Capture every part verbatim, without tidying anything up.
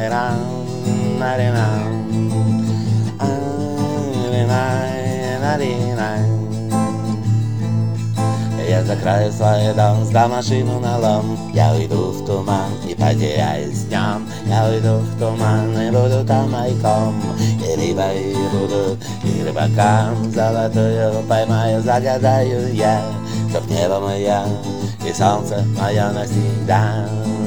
Я закрою свой дом, сдам машину на лом. Я уйду в туман и потеряюсь днем. Я уйду в туман и буду там майком. И рыбой буду, и рыбаком золотую поймаю, загадаю я, чтоб небо мое и солнце мое навсегда.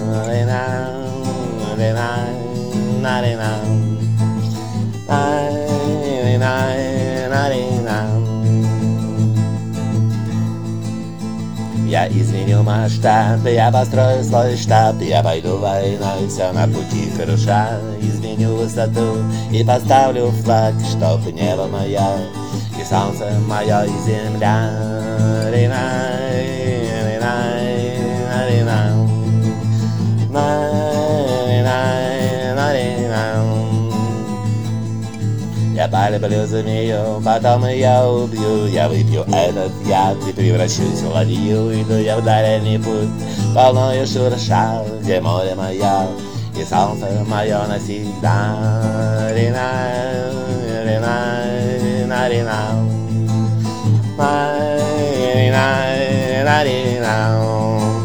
Я изменю масштаб, я построю свой штаб. Я пойду войной, все на пути круша. Изменю высоту и поставлю флаг, чтоб небо мое и солнце мое и земля. Я полюблю змею, потом ее убью. Я выпью этот яд и превращусь в ладью. Иду я в дальний путь, волною шурша, где море мое и солнце мое навсегда. Рина, рина, рина, рина, рина, рина.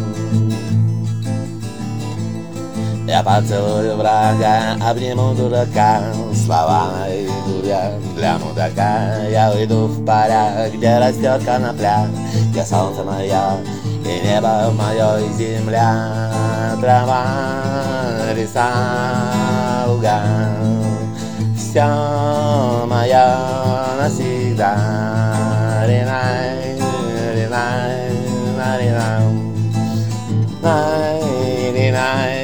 Я поцелую врага, обниму дурака. Слова найду я для мудака. Я уйду в поля, где растет конопля, где солнце мое и небо мое и земля. Трава, леса, луга, все мое навсегда. Ринай, ринай, ринай, ринай.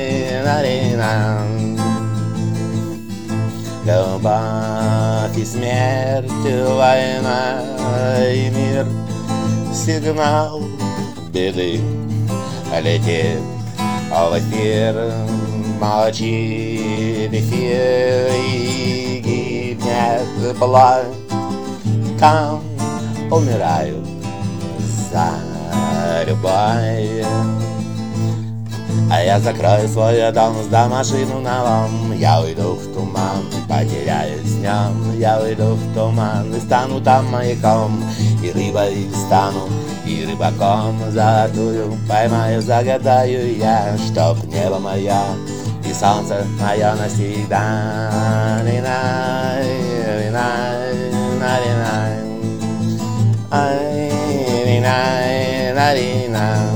Любовь и смерть, война и мир, сигнал беды летит в эфир, молчит эфир и гибнет плоть. Там умирают за любовь. А я закрою свой дом, сдам машину на лом. Я уйду в туман, потеряюсь днем. Я уйду в туман и стану там маяком. И рыбой стану, и рыбаком золотую поймаю, загадаю я, чтоб небо мое и солнце мое навсегда. Ринай, ринай, ринай, ринай, ринай, ринай.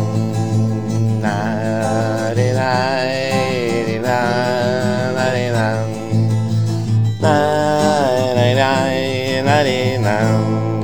Na na na na na na na